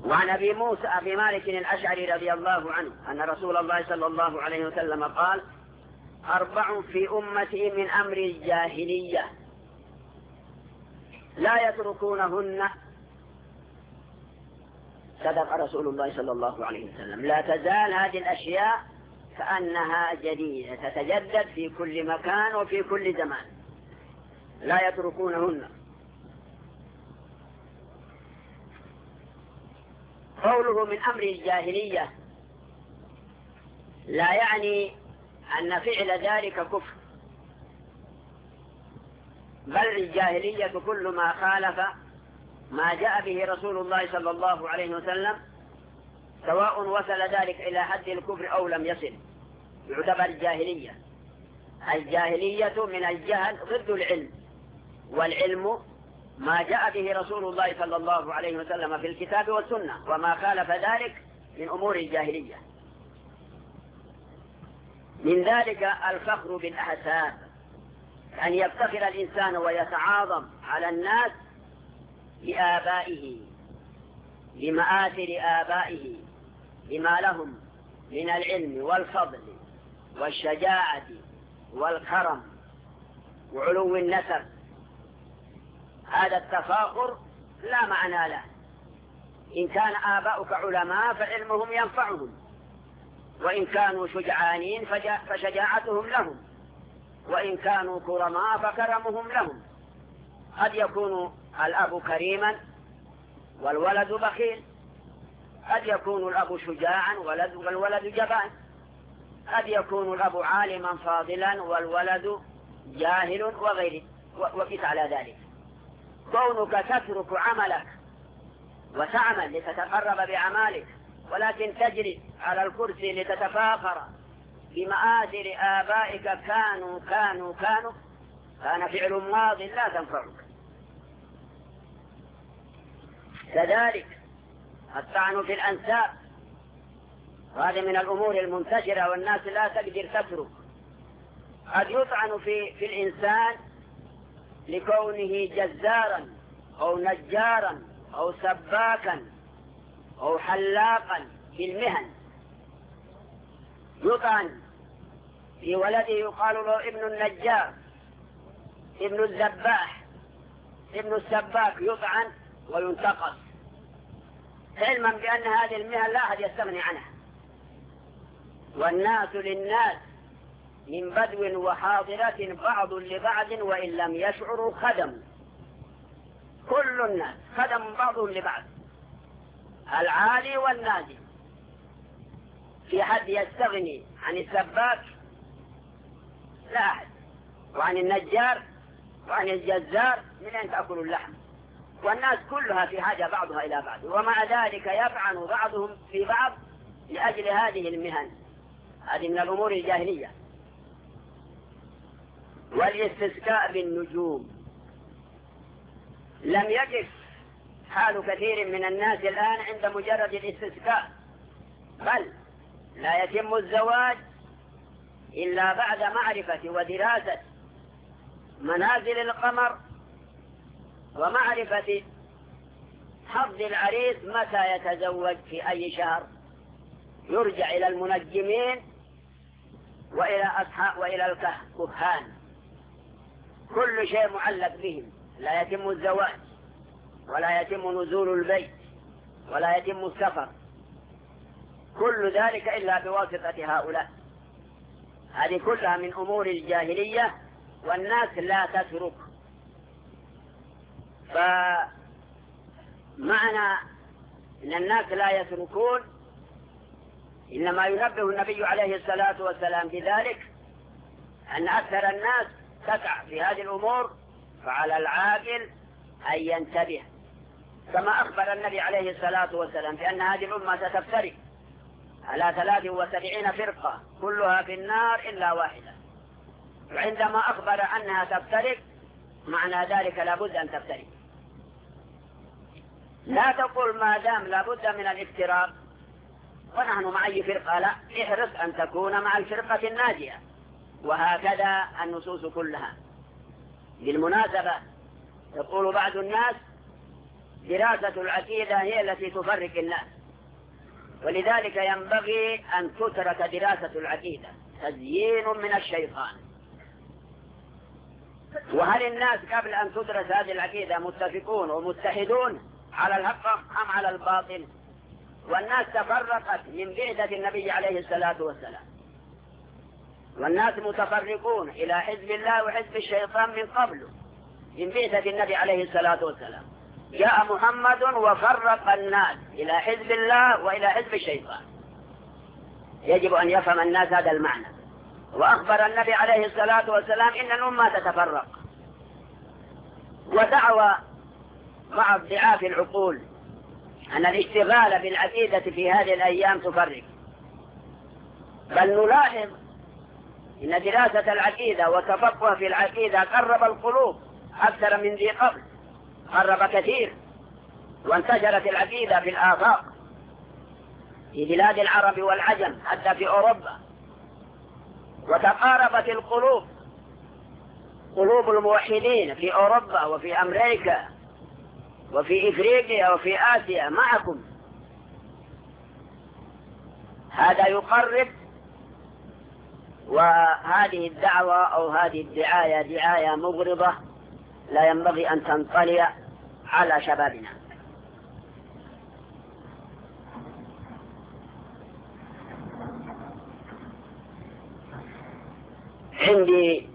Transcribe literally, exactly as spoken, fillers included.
وعن أبي موسى أبي مالك الأشعري رضي الله عنه أن رسول الله صلى الله عليه وسلم قال: أربع في أمتي من أمر الجاهلية لا يتركونهن. صدق رسول الله صلى الله عليه وسلم. لا تزال هذه الأشياء كأنها جديدة تتجدد في كل مكان وفي كل زمان، لا يتركونهن. قوله من أمر الجاهلية لا يعني أن فعل ذلك كفر، بل الجاهلية كل ما خالف ما جاء به رسول الله صلى الله عليه وسلم، سواء وصل ذلك إلى حد الكفر أو لم يصل، يعتبر الجاهلية. الجاهلية من الجهل ضد العلم، والعلم ما جاء به رسول الله صلى الله عليه وسلم في الكتاب والسنة، وما خالف ذلك من أمور الجاهلية. من ذلك الفخر بالأحساب، أن يفتخر الإنسان ويتعاظم على الناس بآبائه، بمآثر آبائه، بما لهم من العلم والفضل والشجاعة والكرم وعلو النسب. هذا التفاخر لا معنى له. إن كان آباؤك علماء فعلمهم ينفعهم، وإن كانوا شجعانين فشجاعتهم لهم، وإن كانوا كرماء فكرمهم لهم. قد يكون الأب كريما والولد بخيل، قد يكون الأب شجاعا والولد جبان، قد يكون الأب عالما فاضلا والولد جاهل وغيره، وقس على ذلك. كونك تترك عملك وتعمل لتتقرب بعمالك، ولكن تجري على الكرسي لتتفاخر بمآثر آبائك كانوا كانوا كانوا كان فعل ماض لا تنفعك. كذلك الطعن في الأنساب، وهذا من الأمور المنتشرة والناس لا تقدر تترك. قد يطعن في, في الإنسان لكونه جزارا أو نجارا أو سباكا أو حلاقا في المهن. يطعن في ولده يقال له ابن النجار، ابن الذباح، ابن السباك، يطعن وينتقص، علما بأن هذه المهن لا أحد يستغني عنها. والناس للناس من بدو وحاضرة بعض لبعض وإن لم يشعروا خدم. كل الناس خدم بعضهم لبعض، العالي والنازل. في حد يستغني عن السباك؟ لا أحد. وعن النجار وعن الجزار من أن تأكل اللحم. والناس كلها في حاجة بعضها إلى بعض، ومع ذلك يطعن بعضهم في بعض لأجل هذه المهن. هذه من الأمور الجاهلية. والاستسقاء بالنجوم، لم يقف حال كثير من الناس الآن عند مجرد الاستسقاء، بل لا يتم الزواج إلا بعد معرفة ودراسة منازل القمر، ومعرفة حظ العريس متى يتزوج في أي شهر. يرجع إلى المنجمين وإلى أصحاب وإلى الكهان، كل شيء معلق بهم. لا يتم الزواج ولا يتم نزول البيت ولا يتم السفر، كل ذلك إلا بواسطة هؤلاء. هذه كلها من أمور الجاهلية والناس لا تترك. فمعنى أن الناس لا يتركون إنما ينبه النبي عليه الصلاة والسلام بذلك، أن أكثر الناس تقع في هذه الأمور، فعلى العاقل أن ينتبه. كما أخبر النبي عليه الصلاة والسلام بأن هذه الأمة ستفترق على ثلاث وسبعين فرقة كلها في النار إلا واحدة. وعندما أخبر أنها تفترق معنى ذلك لابد أن تفترق. لا تقول ما دام لابد من الافتراق ونحن مع أي فرقة، لا، احرص أن تكون مع الفرقة الناجية. وهكذا النصوص كلها. بالمناسبة يقول بعض الناس دراسة العقيدة هي التي تفرق الناس، ولذلك ينبغي أن تترك دراسة العقيدة، تزيين من الشيطان. وهل الناس قبل أن تدرس هذه العقيدة متفقون ومتحدون على الحق أم على الباطل؟ والناس تفرقت من بعثة النبي عليه الصلاة والسلام، والناس متفرقون إلى حزب الله وحزب الشيطان من قبله، من بعثة النبي عليه الصلاة والسلام جاء محمد وفرق الناس إلى حزب الله وإلى حزب الشيطان. يجب أن يفهم الناس هذا المعنى. وأخبر النبي عليه الصلاة والسلام إن الأمة تتفرق، ودعوى بعض ضعاف العقول أن الاشتغال بالعقيدة في هذه الأيام تفرق، بل نلاحظ إن دراسة العقيدة وتفقه في العقيدة قرب القلوب أكثر من ذي قبل، قرب كثير، وانتشرت العقيدة في الآفاق في بلاد العرب والعجم حتى في أوروبا، وتقاربت القلوب، قلوب الموحدين في أوروبا وفي أمريكا وفي إفريقيا وفي آسيا معكم. هذا يقرب. وهذه الدعوة أو هذه الدعاية دعاية مغرضة لا ينبغي أن تنطلي على شبابنا. عندي